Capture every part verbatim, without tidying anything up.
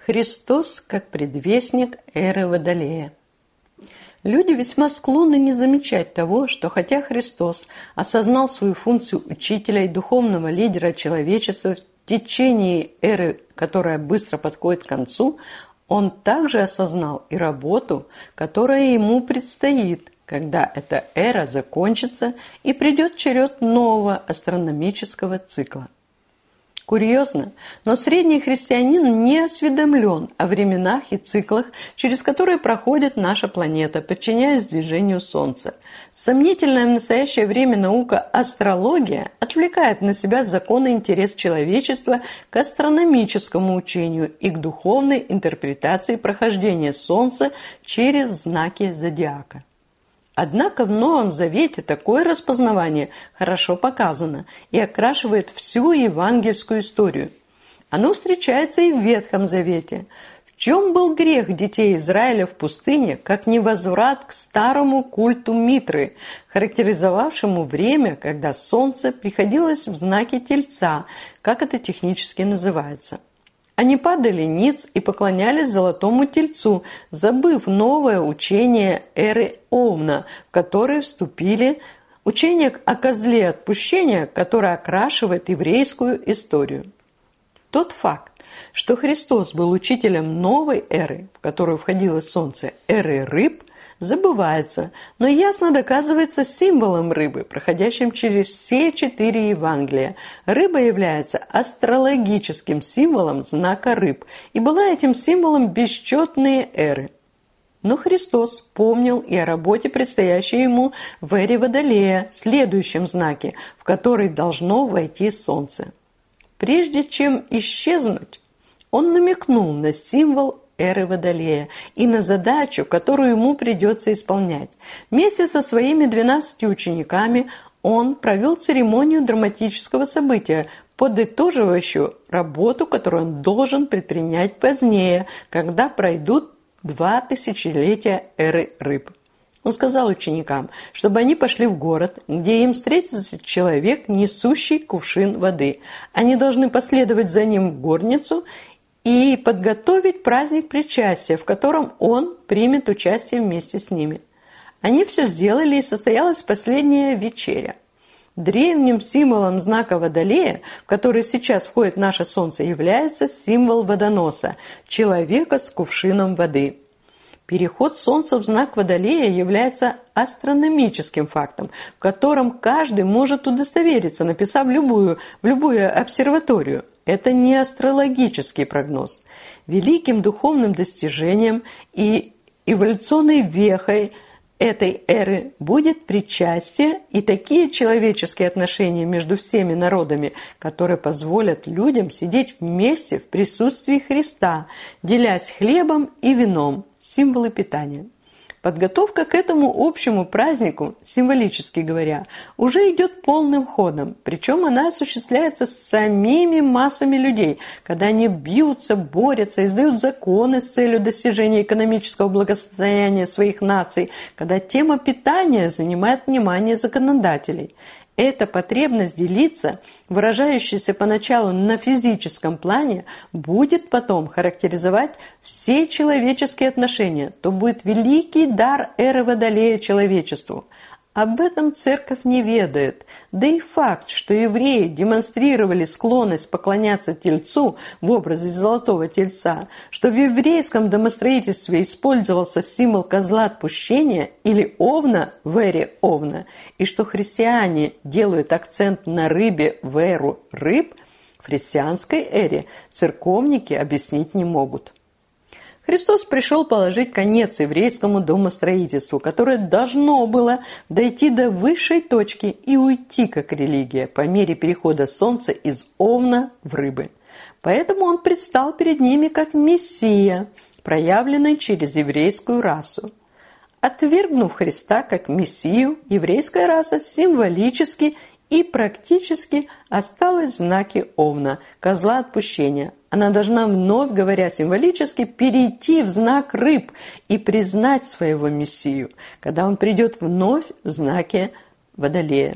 Христос как предвестник эры Водолея. Люди весьма склонны не замечать того, что хотя Христос осознал свою функцию учителя и духовного лидера человечества в течение эры, которая быстро подходит к концу, он также осознал и работу, которая ему предстоит, когда эта эра закончится и придет черед нового астрономического цикла. Курьезно, но средний христианин не осведомлен о временах и циклах, через которые проходит наша планета, подчиняясь движению Солнца. Сомнительная в настоящее время наука астрология отвлекает на себя законный интерес человечества к астрономическому учению и к духовной интерпретации прохождения Солнца через знаки зодиака. Однако в Новом Завете такое распознавание хорошо показано и окрашивает всю евангельскую историю. Оно встречается и в Ветхом Завете. В чем был грех детей Израиля в пустыне, как невозврат к старому культу Митры, характеризовавшему время, когда солнце приходилось в знаке Тельца, как это технически называется. Они падали ниц и поклонялись золотому тельцу, забыв новое учение эры Овна, в которое вступили учение о козле отпущения, которое окрашивает еврейскую историю. Тот факт, что Христос был учителем новой эры, в которую входило солнце, эры рыб, забывается, но ясно доказывается символом рыбы, проходящим через все четыре Евангелия. Рыба является астрологическим символом знака рыб и была этим символом бесчетные эры. Но Христос помнил и о работе, предстоящей ему в эре Водолея, следующем знаке, в который должно войти солнце. Прежде чем исчезнуть, он намекнул на символ эры Водолея и на задачу, которую ему придется исполнять. Вместе со своими двенадцатью учениками он провел церемонию драматического события, подытоживающую работу, которую он должен предпринять позднее, когда пройдут два тысячелетия эры рыб. Он сказал ученикам, чтобы они пошли в город, где им встретится человек, несущий кувшин воды. Они должны последовать за ним в горницу и подготовить праздник причастия, в котором он примет участие вместе с ними. Они все сделали, и состоялась последняя вечеря. Древним символом знака Водолея, в который сейчас входит наше Солнце, является символ водоноса – человека с кувшином воды. Переход Солнца в знак Водолея является астрономическим фактом, в котором каждый может удостовериться, написав любую, в любую обсерваторию. Это не астрологический прогноз. Великим духовным достижением и эволюционной вехой этой эры будет причастие и такие человеческие отношения между всеми народами, которые позволят людям сидеть вместе в присутствии Христа, делясь хлебом и вином, символы питания. Подготовка к этому общему празднику, символически говоря, уже идет полным ходом, причем она осуществляется самими массами людей, когда они бьются, борются, издают законы с целью достижения экономического благосостояния своих наций, когда тема питания занимает внимание законодателей. Эта потребность делиться, выражающаяся поначалу на физическом плане, будет потом характеризовать все человеческие отношения, то будет великий дар эры Водолея человечеству. Об этом церковь не ведает, да и факт, что евреи демонстрировали склонность поклоняться Тельцу в образе золотого тельца, что в еврейском домостроительстве использовался символ козла отпущения или овна в эре овна, и что христиане делают акцент на рыбе в эру рыб, в христианской эре церковники объяснить не могут. Христос пришел положить конец еврейскому домостроительству, которое должно было дойти до высшей точки и уйти как религия по мере перехода солнца из овна в рыбы. Поэтому он предстал перед ними как Мессия, проявленный через еврейскую расу. Отвергнув Христа как Мессию, еврейская раса символически и практически осталась в знаке овна, козла отпущения. Она должна, вновь говоря символически, перейти в знак рыб и признать своего Мессию, когда он придет вновь в знаке Водолея.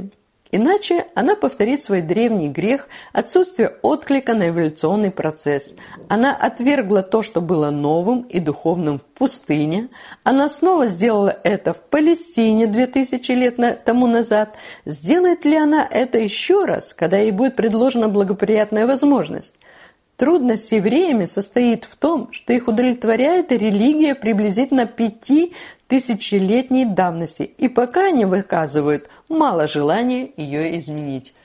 Иначе она повторит свой древний грех отсутствия отклика на эволюционный процесс. Она отвергла то, что было новым и духовным в пустыне. Она снова сделала это в Палестине две тысячи лет тому назад. Сделает ли она это еще раз, когда ей будет предложена благоприятная возможность? Трудность с евреями состоит в том, что их удовлетворяет религия приблизительно пяти тысячелетней давности, и пока они выказывают мало желания ее изменить.